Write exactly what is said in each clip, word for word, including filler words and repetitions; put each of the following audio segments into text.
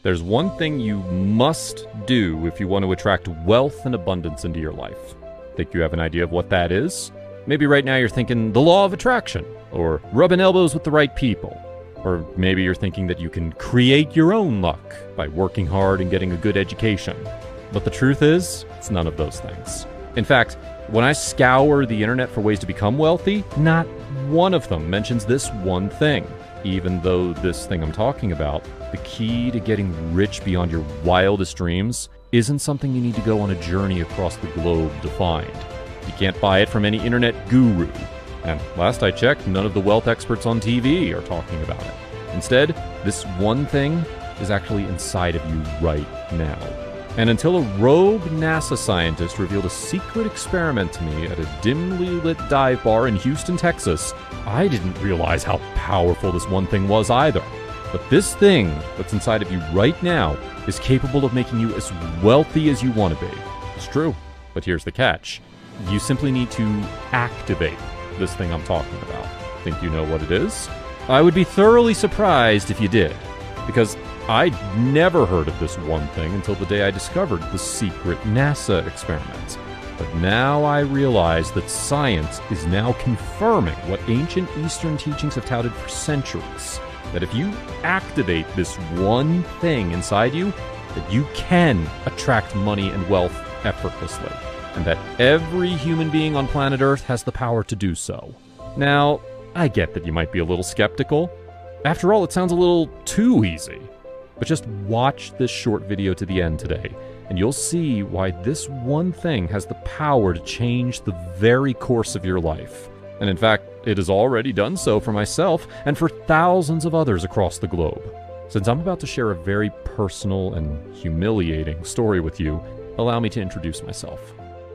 There's one thing you must do if you want to attract wealth and abundance into your life. Think you have an idea of what that is? Maybe right now you're thinking the law of attraction, or rubbing elbows with the right people. Or maybe you're thinking that you can create your own luck by working hard and getting a good education. But the truth is, it's none of those things. In fact, when I scour the internet for ways to become wealthy, not one of them mentions this one thing. Even though this thing I'm talking about, the key to getting rich beyond your wildest dreams, isn't something you need to go on a journey across the globe to find. You can't buy it from any internet guru. And last I checked, none of the wealth experts on T V are talking about it. Instead, this one thing is actually inside of you right now. And until a rogue NASA scientist revealed a secret experiment to me at a dimly lit dive bar in Houston, Texas, I didn't realize how powerful this one thing was either. But this thing that's inside of you right now is capable of making you as wealthy as you want to be. It's true, but here's the catch. You simply need to activate this thing I'm talking about. Think you know what it is? I would be thoroughly surprised if you did, because I'd never heard of this one thing until the day I discovered the secret NASA experiment. But now I realize that science is now confirming what ancient Eastern teachings have touted for centuries. That if you activate this one thing inside you, that you can attract money and wealth effortlessly. And that every human being on planet Earth has the power to do so. Now, I get that you might be a little skeptical. After all, it sounds a little too easy. But just watch this short video to the end today, and you'll see why this one thing has the power to change the very course of your life. And in fact, it has already done so for myself and for thousands of others across the globe. Since I'm about to share a very personal and humiliating story with you, allow me to introduce myself.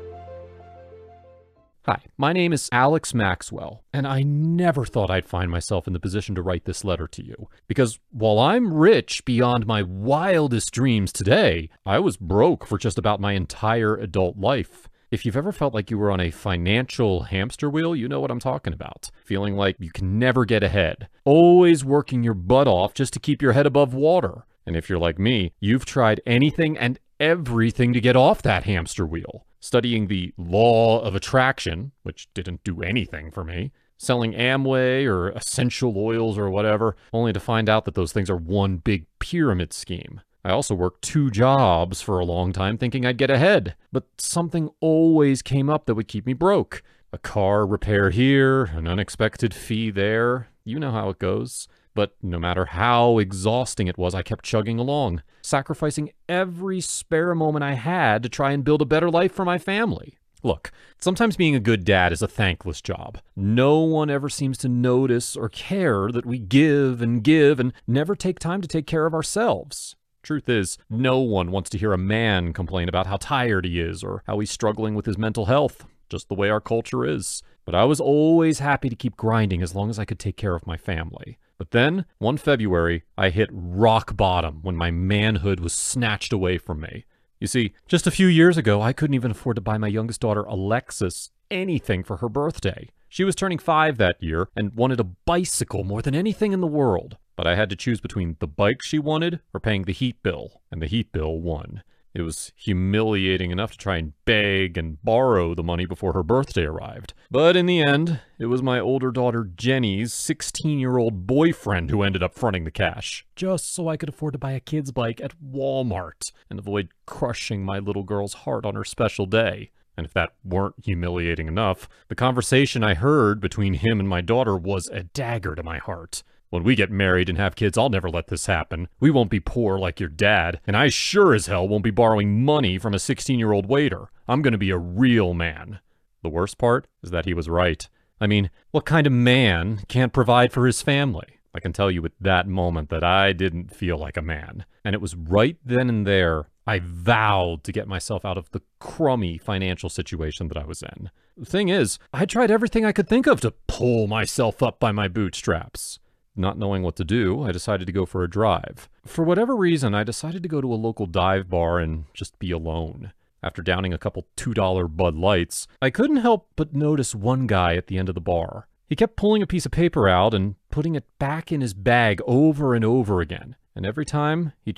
Hi, my name is Alex Maxwell, and I never thought I'd find myself in the position to write this letter to you. Because while I'm rich beyond my wildest dreams today, I was broke for just about my entire adult life. If you've ever felt like you were on a financial hamster wheel, you know what I'm talking about. Feeling like you can never get ahead. Always working your butt off just to keep your head above water. And if you're like me, you've tried anything and everything to get off that hamster wheel. Studying the law of attraction, which didn't do anything for me. Selling Amway or essential oils or whatever, only to find out that those things are one big pyramid scheme. I also worked two jobs for a long time thinking I'd get ahead, but something always came up that would keep me broke. A car repair here, an unexpected fee there. You know how it goes. But no matter how exhausting it was, I kept chugging along, sacrificing every spare moment I had to try and build a better life for my family. Look, sometimes being a good dad is a thankless job. No one ever seems to notice or care that we give and give and never take time to take care of ourselves. Truth is, no one wants to hear a man complain about how tired he is or how he's struggling with his mental health, just the way our culture is. But I was always happy to keep grinding as long as I could take care of my family. But then, one February, I hit rock bottom when my manhood was snatched away from me. You see, just a few years ago, I couldn't even afford to buy my youngest daughter, Alexis, anything for her birthday. She was turning five that year and wanted a bicycle more than anything in the world. But I had to choose between the bike she wanted or paying the heat bill, and the heat bill won. It was humiliating enough to try and beg and borrow the money before her birthday arrived. But in the end, it was my older daughter Jenny's sixteen-year-old boyfriend who ended up fronting the cash, just so I could afford to buy a kid's bike at Walmart and avoid crushing my little girl's heart on her special day. And if that weren't humiliating enough, the conversation I heard between him and my daughter was a dagger to my heart. When we get married and have kids, I'll never let this happen. We won't be poor like your dad, and I sure as hell won't be borrowing money from a sixteen-year-old waiter. I'm gonna be a real man. The worst part is that he was right. I mean, what kind of man can't provide for his family? I can tell you at that moment that I didn't feel like a man. And it was right then and there I vowed to get myself out of the crummy financial situation that I was in. The thing is, I tried everything I could think of to pull myself up by my bootstraps. Not knowing what to do, I decided to go for a drive. For whatever reason, I decided to go to a local dive bar and just be alone. After downing a couple two dollar Bud Lights, I couldn't help but notice one guy at the end of the bar. He kept pulling a piece of paper out and putting it back in his bag over and over again. And every time, he just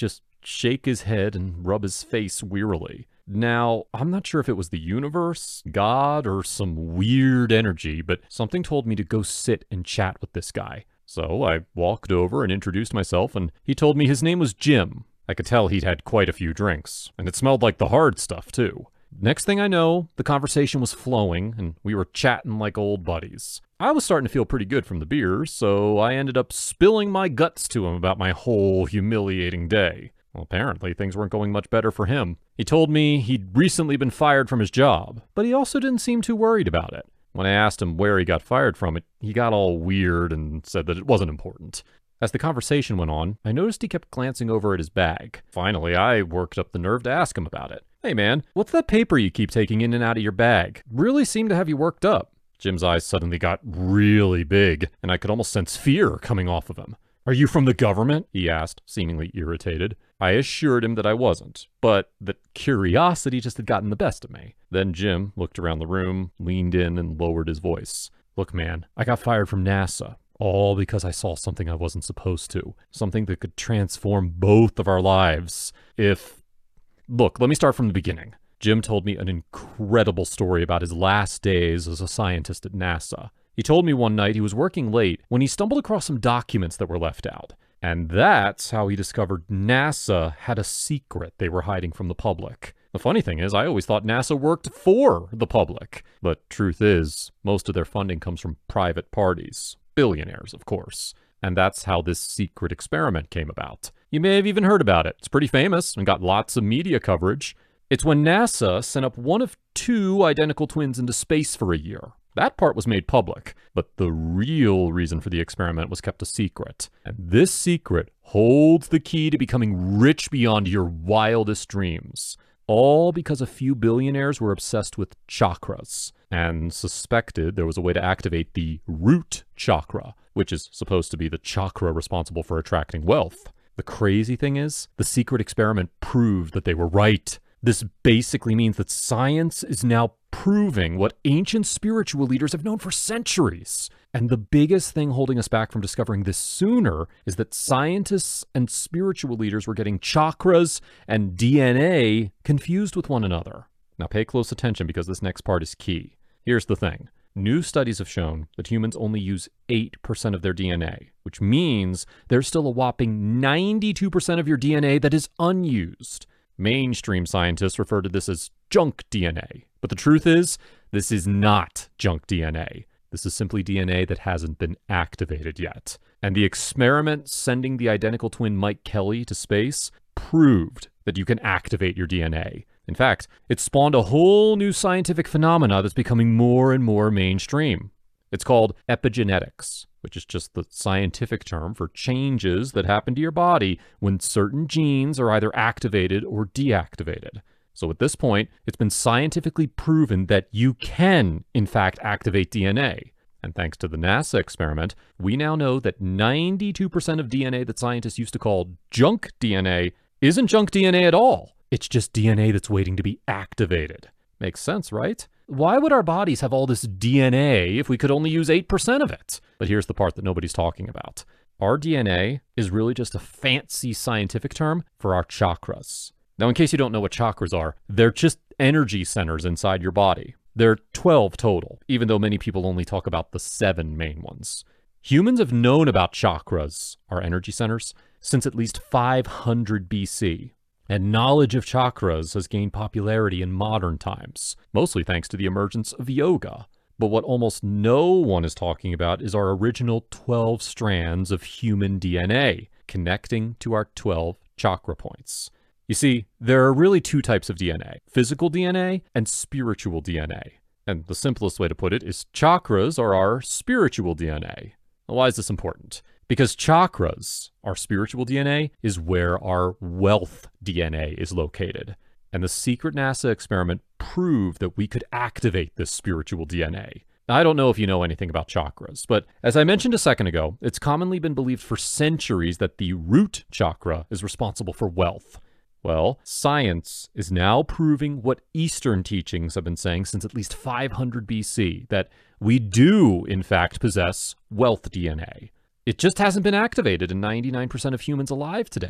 shake his head and rub his face wearily. Now, I'm not sure if it was the universe, God, or some weird energy, but something told me to go sit and chat with this guy. So I walked over and introduced myself, and he told me his name was Jim. I could tell he'd had quite a few drinks, and it smelled like the hard stuff, too. Next thing I know, the conversation was flowing, and we were chatting like old buddies. I was starting to feel pretty good from the beers, so I ended up spilling my guts to him about my whole humiliating day. Well, apparently things weren't going much better for him. He told me he'd recently been fired from his job, but he also didn't seem too worried about it. When I asked him where he got fired from, it, he got all weird and said that it wasn't important. As the conversation went on, I noticed he kept glancing over at his bag. Finally, I worked up the nerve to ask him about it. "Hey man, what's that paper you keep taking in and out of your bag? Really seemed to have you worked up." Jim's eyes suddenly got really big, and I could almost sense fear coming off of him. "Are you from the government?" he asked, seemingly irritated. I assured him that I wasn't, but that curiosity just had gotten the best of me. Then Jim looked around the room, leaned in, and lowered his voice. "Look, man, I got fired from NASA. All because I saw something I wasn't supposed to. Something that could transform both of our lives. If... Look, let me start from the beginning." Jim told me an incredible story about his last days as a scientist at NASA. He told me one night he was working late when he stumbled across some documents that were left out. And that's how he discovered NASA had a secret they were hiding from the public. The funny thing is, I always thought NASA worked for the public. But truth is, most of their funding comes from private parties. Billionaires, of course. And that's how this secret experiment came about. You may have even heard about it. It's pretty famous and got lots of media coverage. It's when NASA sent up one of two identical twins into space for a year. That part was made public, but the real reason for the experiment was kept a secret. And this secret holds the key to becoming rich beyond your wildest dreams. All because a few billionaires were obsessed with chakras and suspected there was a way to activate the root chakra, which is supposed to be the chakra responsible for attracting wealth. The crazy thing is, the secret experiment proved that they were right. This basically means that science is now proving what ancient spiritual leaders have known for centuries. And the biggest thing holding us back from discovering this sooner is that scientists and spiritual leaders were getting chakras and D N A confused with one another. Now pay close attention because this next part is key. Here's the thing. New studies have shown that humans only use eight percent of their D N A, which means there's still a whopping ninety-two percent of your D N A that is unused. Mainstream scientists refer to this as junk D N A. But the truth is, this is not junk D N A. This is simply D N A that hasn't been activated yet. And the experiment sending the identical twin Mike Kelly to space proved that you can activate your D N A. In fact, it spawned a whole new scientific phenomena that's becoming more and more mainstream. It's called epigenetics, which is just the scientific term for changes that happen to your body when certain genes are either activated or deactivated. So at this point, it's been scientifically proven that you can, in fact, activate D N A. And thanks to the NASA experiment, we now know that ninety-two percent of D N A that scientists used to call junk D N A isn't junk D N A at all. It's just D N A that's waiting to be activated. Makes sense, right? Why would our bodies have all this D N A if we could only use eight percent of it? But here's the part that nobody's talking about. Our D N A is really just a fancy scientific term for our chakras. Now, in case you don't know what chakras are, they're just energy centers inside your body. There are twelve total, even though many people only talk about the seven main ones. Humans have known about chakras, our energy centers, since at least five hundred B C. And knowledge of chakras has gained popularity in modern times, mostly thanks to the emergence of yoga. But what almost no one is talking about is our original twelve strands of human D N A, connecting to our twelve chakra points. You see, there are really two types of D N A, physical D N A and spiritual D N A. And the simplest way to put it is chakras are our spiritual D N A. Why is this important? Because chakras, our spiritual D N A, is where our wealth D N A is located. And the secret NASA experiment proved that we could activate this spiritual D N A. Now, I don't know if you know anything about chakras, but as I mentioned a second ago, it's commonly been believed for centuries that the root chakra is responsible for wealth. Well, science is now proving what Eastern teachings have been saying since at least five hundred B C, that we do, in fact, possess wealth D N A. It just hasn't been activated in ninety-nine percent of humans alive today.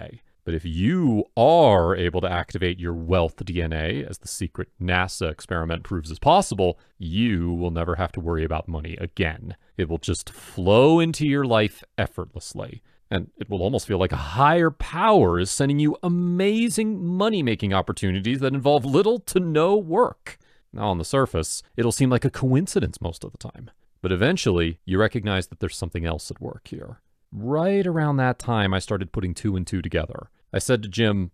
But if you are able to activate your wealth D N A, as the secret NASA experiment proves is possible, you will never have to worry about money again. It will just flow into your life effortlessly. And it will almost feel like a higher power is sending you amazing money-making opportunities that involve little to no work. Now, on the surface, it'll seem like a coincidence most of the time. But eventually, you recognize that there's something else at work here. Right around that time, I started putting two and two together. I said to Jim,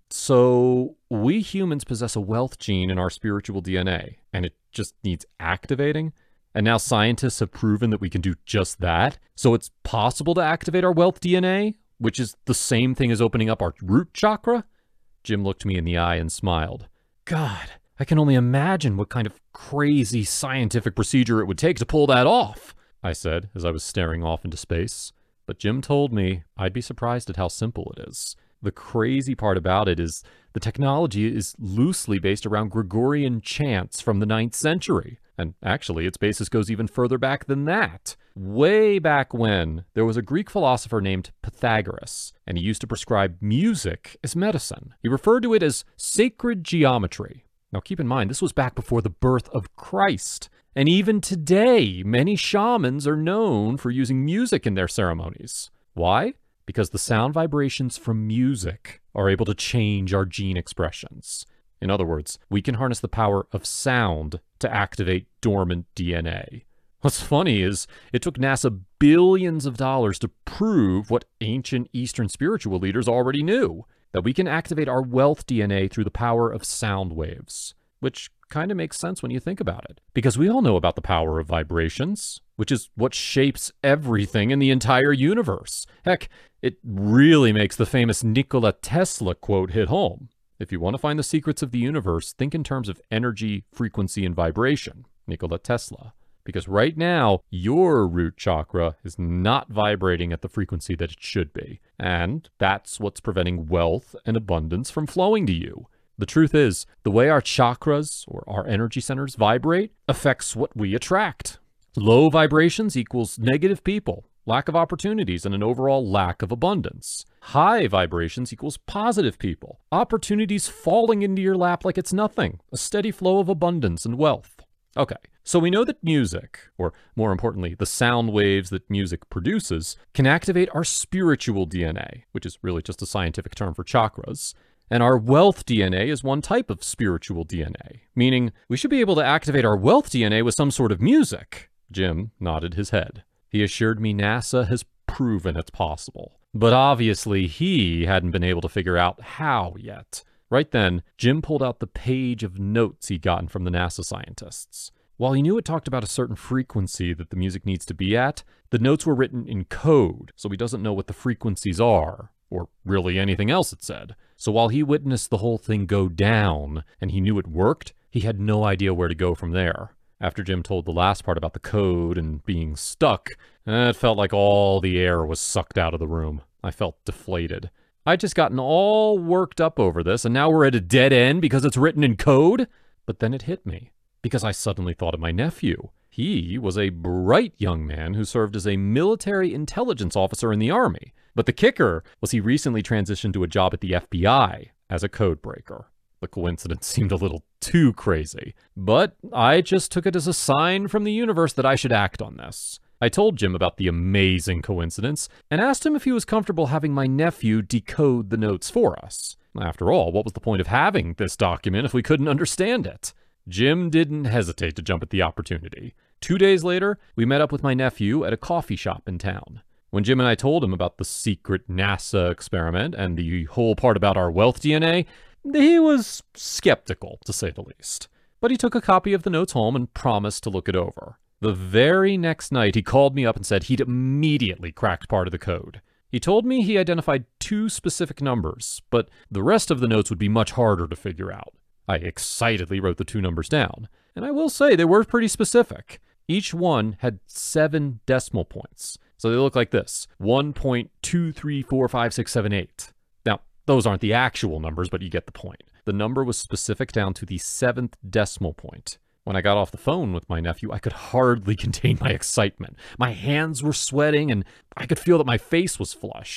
so we humans possess a wealth gene in our spiritual D N A, and it just needs activating? And now scientists have proven that we can do just that? So it's possible to activate our wealth D N A, which is the same thing as opening up our root chakra? Jim looked me in the eye and smiled. God, I can only imagine what kind of crazy scientific procedure it would take to pull that off, I said as I was staring off into space. But Jim told me I'd be surprised at how simple it is. The crazy part about it is the technology is loosely based around Gregorian chants from the ninth century. And actually, its basis goes even further back than that. Way back when, there was a Greek philosopher named Pythagoras, and he used to prescribe music as medicine. He referred to it as sacred geometry. Now keep in mind, this was back before the birth of Christ. And even today, many shamans are known for using music in their ceremonies. Why? Because the sound vibrations from music are able to change our gene expressions. In other words, we can harness the power of sound to activate dormant D N A. What's funny is it took NASA billions of dollars to prove what ancient Eastern spiritual leaders already knew, that we can activate our wealth D N A through the power of sound waves, which kind of makes sense when you think about it, because we all know about the power of vibrations, which is what shapes everything in the entire universe. Heck, it really makes the famous Nikola Tesla quote hit home. If you want to find the secrets of the universe, think in terms of energy, frequency, and vibration. Nikola Tesla. Because right now, your root chakra is not vibrating at the frequency that it should be. And that's what's preventing wealth and abundance from flowing to you. The truth is, the way our chakras, or our energy centers, vibrate affects what we attract. Low vibrations equals negative people, lack of opportunities, and an overall lack of abundance. High vibrations equals positive people, opportunities falling into your lap like it's nothing, a steady flow of abundance and wealth. Okay, so we know that music, or more importantly, the sound waves that music produces, can activate our spiritual D N A, which is really just a scientific term for chakras. And our wealth D N A is one type of spiritual D N A, meaning we should be able to activate our wealth D N A with some sort of music. Jim nodded his head. He assured me NASA has proven it's possible. But obviously he hadn't been able to figure out how yet. Right then, Jim pulled out the page of notes he'd gotten from the NASA scientists. While he knew it talked about a certain frequency that the music needs to be at, the notes were written in code, so he doesn't know what the frequencies are, or really anything else it said. So while he witnessed the whole thing go down, and he knew it worked, he had no idea where to go from there. After Jim told the last part about the code and being stuck, it felt like all the air was sucked out of the room. I felt deflated. I'd just gotten all worked up over this, and now we're at a dead end because it's written in code? But then it hit me, because I suddenly thought of my nephew. He was a bright young man who served as a military intelligence officer in the Army. But the kicker was he recently transitioned to a job at the F B I as a code breaker. The coincidence seemed a little too crazy, but I just took it as a sign from the universe that I should act on this. I told Jim about the amazing coincidence and asked him if he was comfortable having my nephew decode the notes for us. After all, what was the point of having this document if we couldn't understand it? Jim didn't hesitate to jump at the opportunity. Two days later, we met up with my nephew at a coffee shop in town. When Jim and I told him about the secret NASA experiment and the whole part about our wealth D N A, he was skeptical, to say the least. But he took a copy of the notes home and promised to look it over. The very next night, he called me up and said he'd immediately cracked part of the code. He told me he identified two specific numbers, but the rest of the notes would be much harder to figure out. I excitedly wrote the two numbers down, and I will say they were pretty specific. Each one had seven decimal points, so they look like this: one point two three four five six seven eight. Now, those aren't the actual numbers, but you get the point. The number was specific down to the seventh decimal point. When I got off the phone with my nephew, I could hardly contain my excitement. My hands were sweating, and I could feel that my face was flush.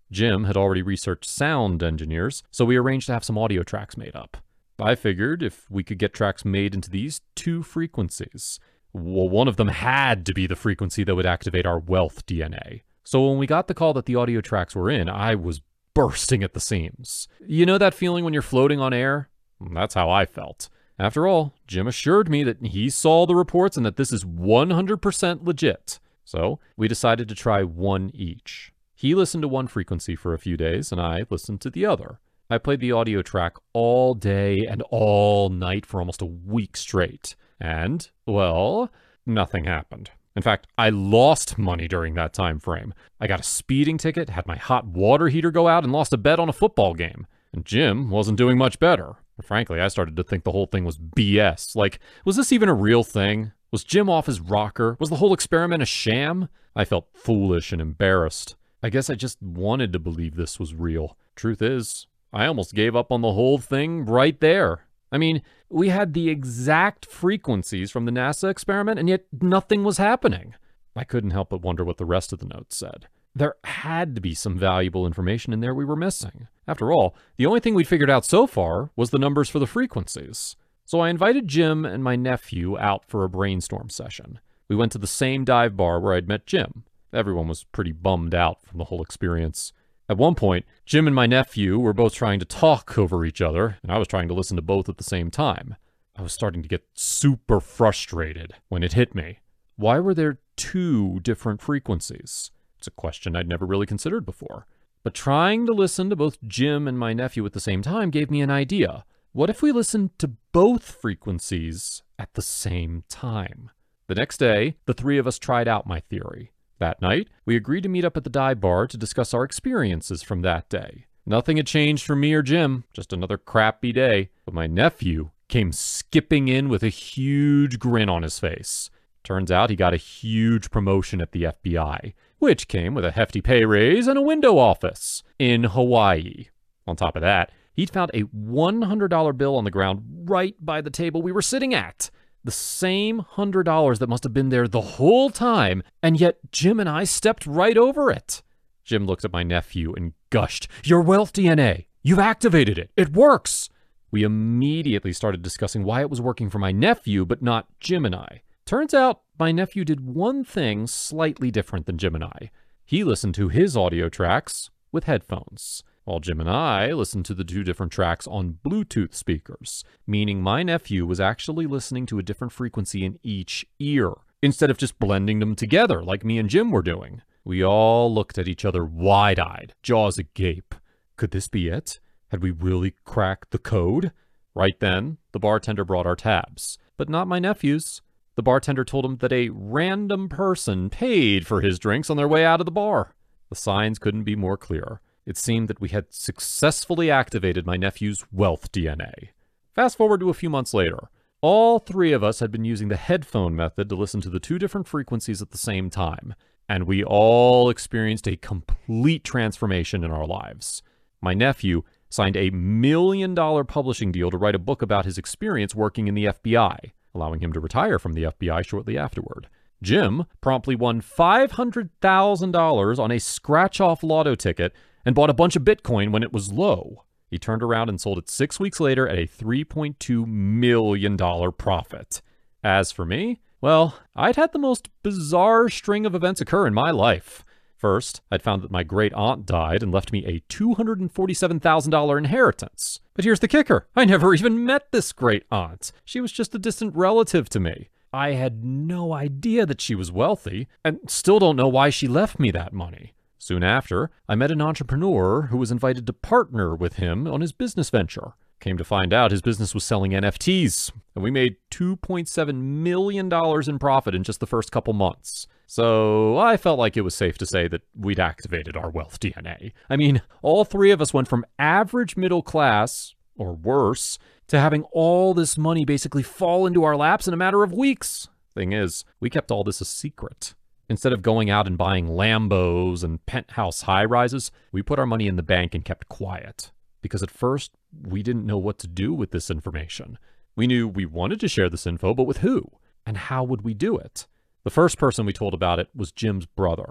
Jim had already researched sound engineers, so we arranged to have some audio tracks made up. I figured if we could get tracks made into these two frequencies, well, one of them had to be the frequency that would activate our wealth D N A. So when we got the call that the audio tracks were in, I was bursting at the seams. You know that feeling when you're floating on air? That's how I felt. After all, Jim assured me that he saw the reports and that this is one hundred percent legit. So we decided to try one each. He listened to one frequency for a few days, and I listened to the other. I played the audio track all day and all night for almost a week straight. And, well, nothing happened. In fact, I lost money during that time frame. I got a speeding ticket, had my hot water heater go out, and lost a bet on a football game. And Jim wasn't doing much better. Frankly, I started to think the whole thing was B S. Like, was this even a real thing? Was Jim off his rocker? Was the whole experiment a sham? I felt foolish and embarrassed. I guess I just wanted to believe this was real. Truth is, I almost gave up on the whole thing right there. I mean, we had the exact frequencies from the NASA experiment, and yet nothing was happening. I couldn't help but wonder what the rest of the notes said. There had to be some valuable information in there we were missing. After all, the only thing we'd figured out so far was the numbers for the frequencies. So I invited Jim and my nephew out for a brainstorm session. We went to the same dive bar where I'd met Jim. Everyone was pretty bummed out from the whole experience. At one point, Jim and my nephew were both trying to talk over each other, and I was trying to listen to both at the same time. I was starting to get super frustrated when it hit me. Why were there two different frequencies? It's a question I'd never really considered before. But trying to listen to both Jim and my nephew at the same time gave me an idea. What if we listened to both frequencies at the same time? The next day, the three of us tried out my theory. That night, we agreed to meet up at the dive bar to discuss our experiences from that day. Nothing had changed for me or Jim, just another crappy day. But my nephew came skipping in with a huge grin on his face. Turns out he got a huge promotion at the F B I, which came with a hefty pay raise and a window office in Hawaii. On top of that, he'd found a one hundred dollar bill on the ground right by the table we were sitting at. The same one hundred dollars that must have been there the whole time, and yet Jim and I stepped right over it. Jim looked at my nephew and gushed, "Your wealth D N A! You've activated it! It works!" We immediately started discussing why it was working for my nephew, but not Jim and I. Turns out, my nephew did one thing slightly different than Jim and I. He listened to his audio tracks with headphones, while Jim and I listened to the two different tracks on Bluetooth speakers, meaning my nephew was actually listening to a different frequency in each ear, instead of just blending them together like me and Jim were doing. We all looked at each other wide-eyed, jaws agape. Could this be it? Had we really cracked the code? Right then, the bartender brought our tabs, but not my nephew's. The bartender told him that a random person paid for his drinks on their way out of the bar. The signs couldn't be more clear. It seemed that we had successfully activated my nephew's wealth D N A. Fast forward to a few months later. All three of us had been using the headphone method to listen to the two different frequencies at the same time, and we all experienced a complete transformation in our lives. My nephew signed a million dollar publishing deal to write a book about his experience working in the F B I, allowing him to retire from the F B I shortly afterward. Jim promptly won five hundred thousand dollars on a scratch-off lotto ticket and bought a bunch of Bitcoin when it was low. He turned around and sold it six weeks later at a three point two million dollar profit. As for me, well, I'd had the most bizarre string of events occur in my life. First, I'd found that my great-aunt died and left me a two hundred forty-seven thousand dollar inheritance. But here's the kicker. I never even met this great-aunt. She was just a distant relative to me. I had no idea that she was wealthy, and still don't know why she left me that money. Soon after, I met an entrepreneur who was invited to partner with him on his business venture. Came to find out his business was selling N F Ts, and we made two point seven million dollars in profit in just the first couple months. So I felt like it was safe to say that we'd activated our wealth D N A. I mean, all three of us went from average middle class, or worse, to having all this money basically fall into our laps in a matter of weeks. Thing is, we kept all this a secret. Instead of going out and buying Lambos and penthouse high-rises, we put our money in the bank and kept quiet. Because at first, we didn't know what to do with this information. We knew we wanted to share this info, but with who? And how would we do it? The first person we told about it was Jim's brother.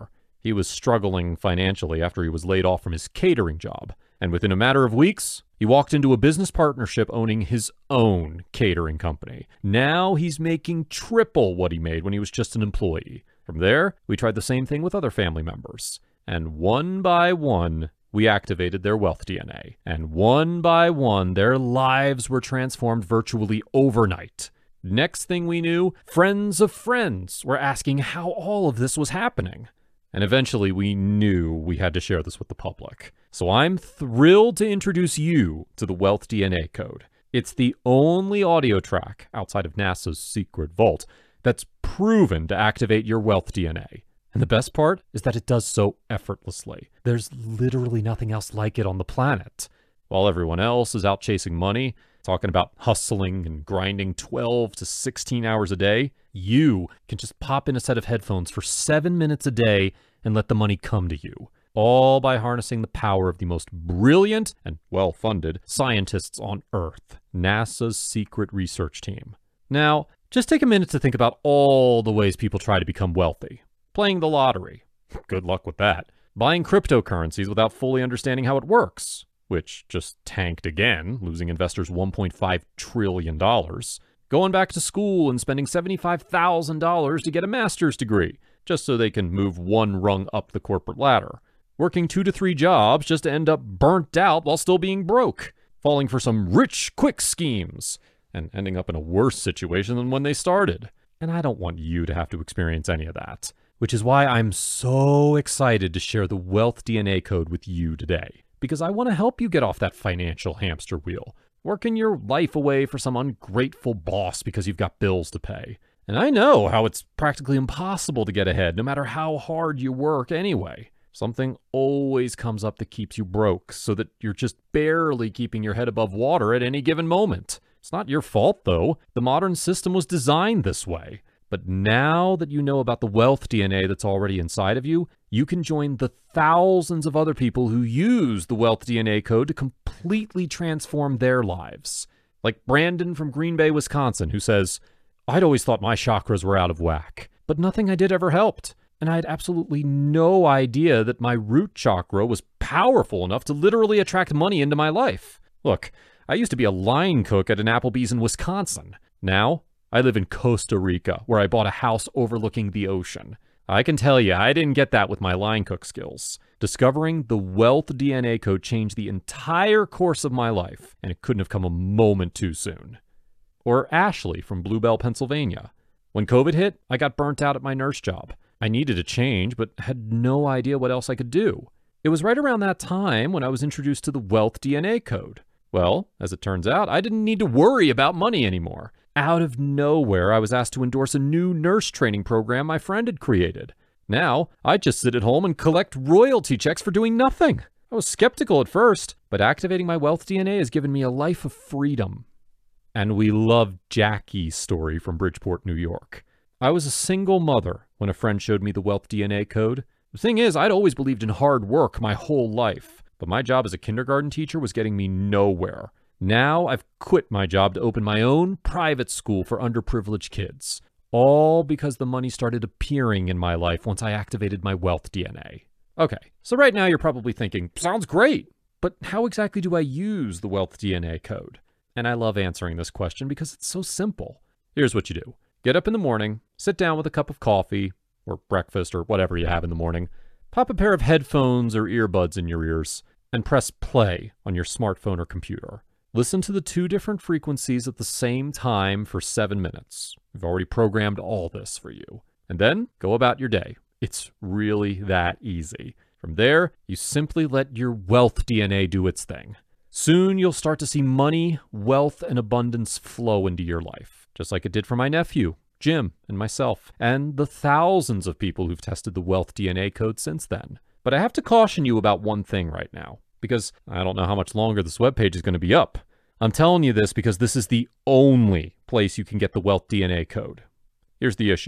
He was struggling financially after he was laid off from his catering job, and within a matter of weeks, he walked into a business partnership owning his own catering company. Now he's making triple what he made when he was just an employee. From there, we tried the same thing with other family members. And one by one, we activated their wealth D N A. And one by one, their lives were transformed virtually overnight. Next thing we knew, friends of friends were asking how all of this was happening. And eventually we knew we had to share this with the public. So I'm thrilled to introduce you to the Wealth D N A Code. It's the only audio track outside of NASA's secret vault that's proven to activate your wealth D N A. And the best part is that it does so effortlessly. There's literally nothing else like it on the planet. While everyone else is out chasing money, talking about hustling and grinding twelve to sixteen hours a day, you can just pop in a set of headphones for seven minutes a day and let the money come to you, all by harnessing the power of the most brilliant and well-funded scientists on Earth, NASA's secret research team. Now, just take a minute to think about all the ways people try to become wealthy. Playing the lottery. Good luck with that. Buying cryptocurrencies without fully understanding how it works, which just tanked again, losing investors one point five trillion dollars. Going back to school and spending seventy-five thousand dollars to get a master's degree, just so they can move one rung up the corporate ladder. Working two to three jobs just to end up burnt out while still being broke. Falling for some rich, quick schemes, and ending up in a worse situation than when they started. And I don't want you to have to experience any of that, which is why I'm so excited to share the Wealth D N A Code with you today. Because I want to help you get off that financial hamster wheel, working your life away for some ungrateful boss because you've got bills to pay. And I know how it's practically impossible to get ahead, no matter how hard you work anyway. Something always comes up that keeps you broke, so that you're just barely keeping your head above water at any given moment. It's not your fault, though. The modern system was designed this way. But now that you know about the wealth D N A that's already inside of you, you can join the thousands of other people who use the Wealth D N A Code to completely transform their lives. Like Brandon from Green Bay, Wisconsin, who says, "I'd always thought my chakras were out of whack, but nothing I did ever helped. And I had absolutely no idea that my root chakra was powerful enough to literally attract money into my life. Look, I used to be a line cook at an Applebee's in Wisconsin. Now, I live in Costa Rica, where I bought a house overlooking the ocean. I can tell you, I didn't get that with my line cook skills. Discovering the Wealth D N A Code changed the entire course of my life, and it couldn't have come a moment too soon." Or Ashley from Bluebell, Pennsylvania. "When COVID hit, I got burnt out at my nurse job. I needed a change, but had no idea what else I could do. It was right around that time when I was introduced to the Wealth D N A Code. Well, as it turns out, I didn't need to worry about money anymore. Out of nowhere, I was asked to endorse a new nurse training program my friend had created. Now, I just sit at home and collect royalty checks for doing nothing. I was skeptical at first, but activating my Wealth D N A has given me a life of freedom." And we love Jackie's story from Bridgeport, New York. "I was a single mother when a friend showed me the Wealth D N A Code. The thing is, I'd always believed in hard work my whole life, but my job as a kindergarten teacher was getting me nowhere. Now I've quit my job to open my own private school for underprivileged kids, all because the money started appearing in my life once I activated my Wealth D N A." Okay, so right now you're probably thinking, sounds great, but how exactly do I use the Wealth D N A Code? And I love answering this question because it's so simple. Here's what you do. Get up in the morning, sit down with a cup of coffee, or breakfast, or whatever you have in the morning, pop a pair of headphones or earbuds in your ears, and press play on your smartphone or computer. Listen to the two different frequencies at the same time for seven minutes. We've already programmed all this for you. And then go about your day. It's really that easy. From there, you simply let your Wealth D N A do its thing. Soon you'll start to see money, wealth, and abundance flow into your life, just like it did for my nephew, Jim, and myself, and the thousands of people who've tested the Wealth D N A Code since then. But I have to caution you about one thing right now, because I don't know how much longer this webpage is going to be up. I'm telling you this because this is the only place you can get the Wealth D N A Code. Here's the issue.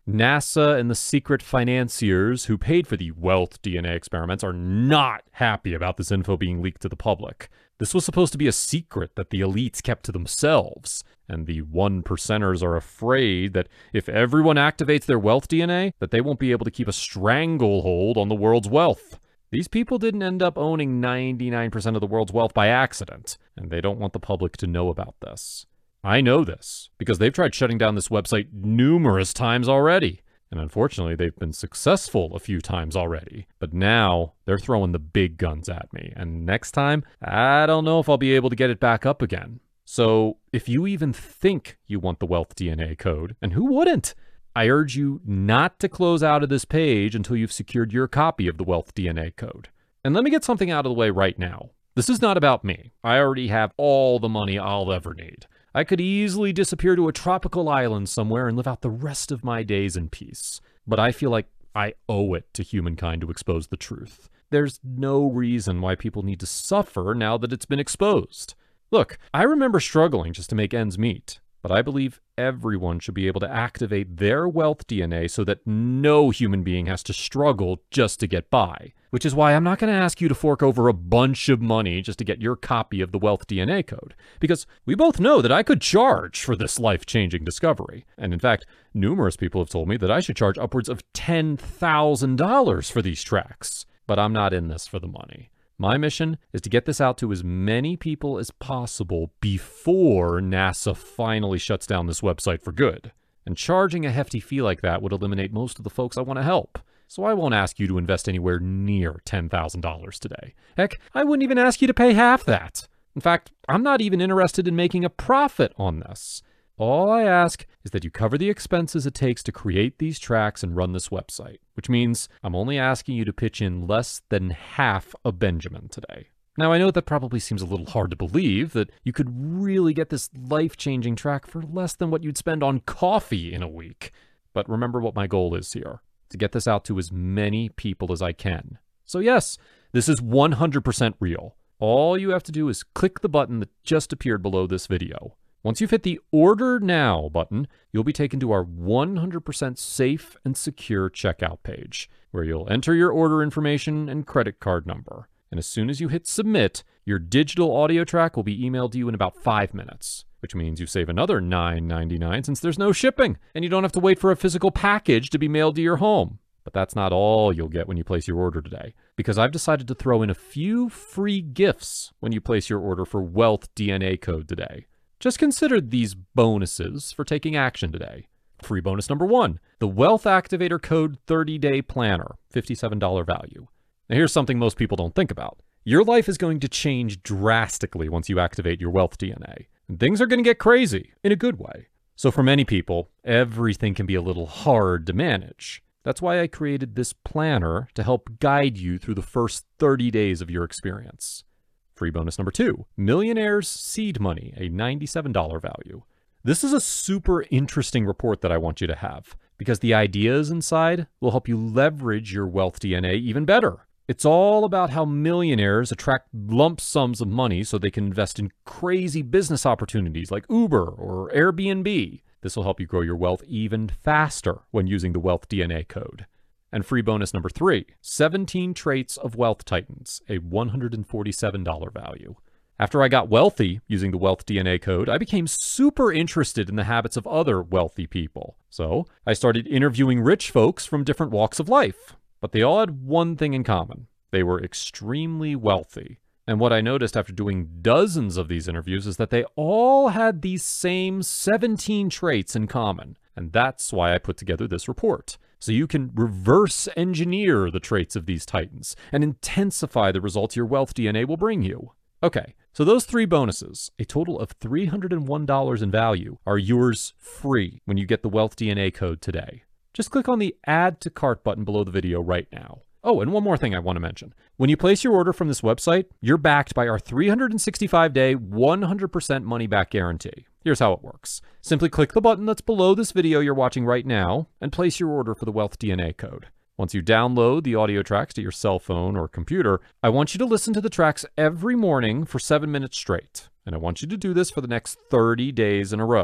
NASA and the secret financiers who paid for the wealth D N A experiments are not happy about this info being leaked to the public. This was supposed to be a secret that the elites kept to themselves, and the one percenters are afraid that if everyone activates their wealth D N A, that they won't be able to keep a stranglehold on the world's wealth. These people didn't end up owning ninety-nine percent of the world's wealth by accident, and they don't want the public to know about this. I know this, because they've tried shutting down this website numerous times already, and unfortunately they've been successful a few times already. But now, they're throwing the big guns at me, and next time, I don't know if I'll be able to get it back up again. So, if you even think you want the wealth D N A code, and who wouldn't? I urge you not to close out of this page until you've secured your copy of the wealth D N A code. And let me get something out of the way right now. This is not about me. I already have all the money I'll ever need. I could easily disappear to a tropical island somewhere and live out the rest of my days in peace. But I feel like I owe it to humankind to expose the truth. There's no reason why people need to suffer now that it's been exposed. Look, I remember struggling just to make ends meet, but I believe everyone should be able to activate their wealth D N A so that no human being has to struggle just to get by. Which is why I'm not going to ask you to fork over a bunch of money just to get your copy of the wealth D N A code. Because we both know that I could charge for this life-changing discovery. And in fact, numerous people have told me that I should charge upwards of ten thousand dollars for these tracks. But I'm not in this for the money. My mission is to get this out to as many people as possible before NASA finally shuts down this website for good. And charging a hefty fee like that would eliminate most of the folks I want to help. So I won't ask you to invest anywhere near ten thousand dollars today. Heck, I wouldn't even ask you to pay half that. In fact, I'm not even interested in making a profit on this. All I ask is that you cover the expenses it takes to create these tracks and run this website, which means I'm only asking you to pitch in less than half a Benjamin today. Now, I know that probably seems a little hard to believe, that you could really get this life-changing track for less than what you'd spend on coffee in a week. But remember what my goal is here. To get this out to as many people as I can. So yes, this is one hundred percent real. All you have to do is click the button that just appeared below this video. Once you've hit the Order Now button, you'll be taken to our one hundred percent safe and secure checkout page, where you'll enter your order information and credit card number. And as soon as you hit Submit, your digital audio track will be emailed to you in about five minutes. Which means you save another nine ninety-nine since there's no shipping, and you don't have to wait for a physical package to be mailed to your home. But that's not all you'll get when you place your order today, because I've decided to throw in a few free gifts when you place your order for Wealth D N A Code today. Just consider these bonuses for taking action today. Free bonus number one, the Wealth Activator Code thirty day Planner, fifty-seven dollars value. Now here's something most people don't think about. Your life is going to change drastically once you activate your Wealth D N A. And things are going to get crazy, in a good way. So for many people, everything can be a little hard to manage. That's why I created this planner to help guide you through the first thirty days of your experience. Free bonus number two, Millionaire's Seed Money, a ninety-seven dollars value. This is a super interesting report that I want you to have, because the ideas inside will help you leverage your wealth D N A even better. It's all about how millionaires attract lump sums of money so they can invest in crazy business opportunities like Uber or Airbnb. This will help you grow your wealth even faster when using the Wealth D N A code. And free bonus number three, seventeen Traits of Wealth Titans, a one hundred forty-seven dollars value. After I got wealthy using the Wealth D N A code, I became super interested in the habits of other wealthy people. So I started interviewing rich folks from different walks of life. But they all had one thing in common. They were extremely wealthy. And what I noticed after doing dozens of these interviews is that they all had these same seventeen traits in common. And that's why I put together this report. So you can reverse engineer the traits of these titans and intensify the results your wealth D N A will bring you. Okay, so those three bonuses, a total of three hundred one dollars in value, are yours free when you get the Wealth D N A code today. Just click on the Add to Cart button below the video right now. Oh, and one more thing I want to mention. When you place your order from this website, you're backed by our three hundred sixty-five day, one hundred percent money-back guarantee. Here's how it works. Simply click the button that's below this video you're watching right now and place your order for the Wealth D N A code. Once you download the audio tracks to your cell phone or computer, I want you to listen to the tracks every morning for seven minutes straight. And I want you to do this for the next thirty days in a row.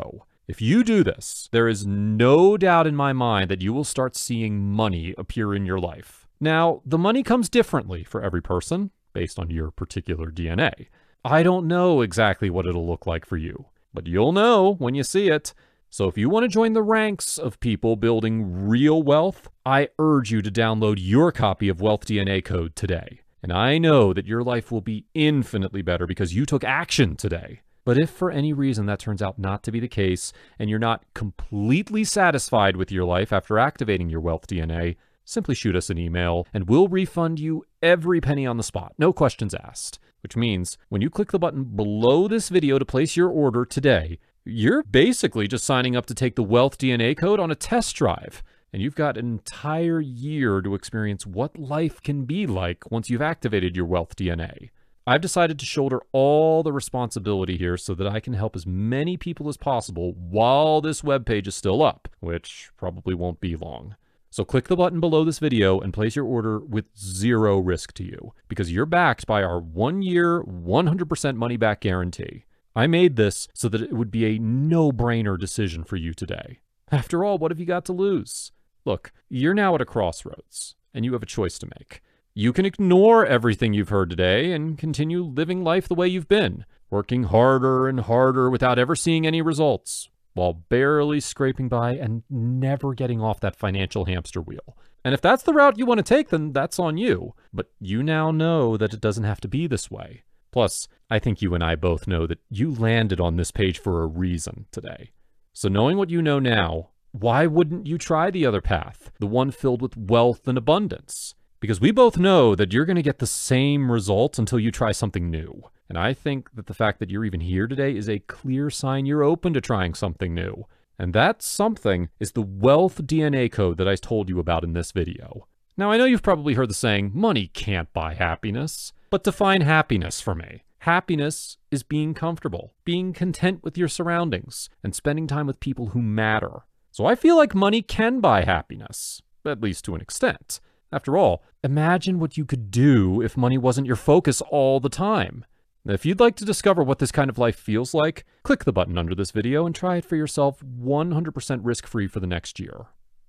If you do this, there is no doubt in my mind that you will start seeing money appear in your life. Now, the money comes differently for every person, based on your particular D N A. I don't know exactly what it'll look like for you, but you'll know when you see it. So if you want to join the ranks of people building real wealth, I urge you to download your copy of Wealth D N A Code today. And I know that your life will be infinitely better because you took action today. But if for any reason that turns out not to be the case, and you're not completely satisfied with your life after activating your Wealth D N A, simply shoot us an email and we'll refund you every penny on the spot, no questions asked. Which means when you click the button below this video to place your order today, you're basically just signing up to take the Wealth D N A Code on a test drive. And you've got an entire year to experience what life can be like once you've activated your Wealth D N A. I've decided to shoulder all the responsibility here so that I can help as many people as possible while this webpage is still up, which probably won't be long. So click the button below this video and place your order with zero risk to you, because you're backed by our one-year, one hundred percent money-back guarantee. I made this so that it would be a no-brainer decision for you today. After all, what have you got to lose? Look, you're now at a crossroads, and you have a choice to make. You can ignore everything you've heard today and continue living life the way you've been, working harder and harder without ever seeing any results, while barely scraping by and never getting off that financial hamster wheel. And if that's the route you want to take, then that's on you. But you now know that it doesn't have to be this way. Plus, I think you and I both know that you landed on this page for a reason today. So knowing what you know now, why wouldn't you try the other path, the one filled with wealth and abundance? Because we both know that you're going to get the same results until you try something new. And I think that the fact that you're even here today is a clear sign you're open to trying something new. And that something is the Wealth D N A Code that I told you about in this video. Now, I know you've probably heard the saying, money can't buy happiness. But define happiness for me. Happiness is being comfortable, being content with your surroundings, and spending time with people who matter. So I feel like money can buy happiness, at least to an extent. After all, imagine what you could do if money wasn't your focus all the time. If you'd like to discover what this kind of life feels like, click the button under this video and try it for yourself one hundred percent risk-free for the next year.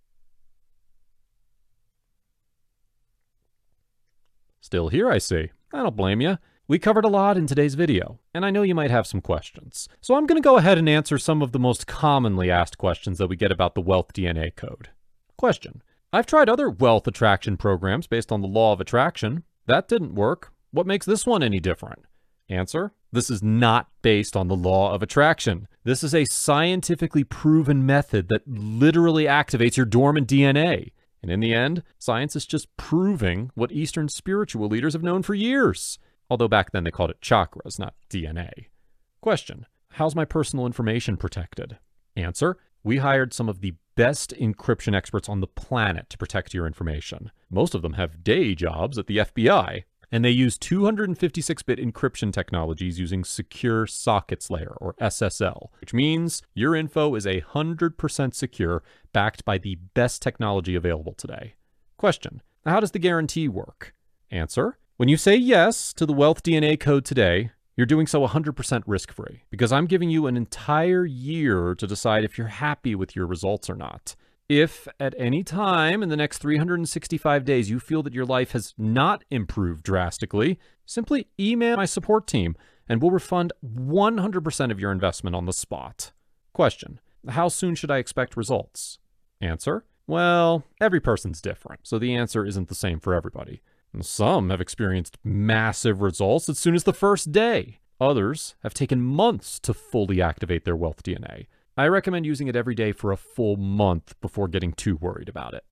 Still here, I see. I don't blame you. We covered a lot in today's video, and I know you might have some questions. So I'm going to go ahead and answer some of the most commonly asked questions that we get about the Wealth D N A Code. Question: I've tried other wealth attraction programs based on the law of attraction. That didn't work. What makes this one any different? Answer: this is not based on the law of attraction. This is a scientifically proven method that literally activates your dormant D N A. And in the end, science is just proving what Eastern spiritual leaders have known for years. Although back then they called it chakras, not D N A. Question: how's my personal information protected? Answer: we hired some of the best encryption experts on the planet to protect your information. Most of them have day jobs at the F B I, and they use two hundred fifty-six bit encryption technologies using Secure Sockets Layer, or S S L, which means your info is one hundred percent secure, backed by the best technology available today. Question: how does the guarantee work? Answer: when you say yes to the Wealth D N A Code today, you're doing so one hundred percent risk-free, because I'm giving you an entire year to decide if you're happy with your results or not. If at any time in the next three hundred sixty-five days you feel that your life has not improved drastically, simply email my support team and we'll refund one hundred percent of your investment on the spot. Question: how soon should I expect results? Answer: well, every person's different, so the answer isn't the same for everybody. Some have experienced massive results as soon as the first day. Others have taken months to fully activate their Wealth D N A. I recommend using it every day for a full month before getting too worried about it.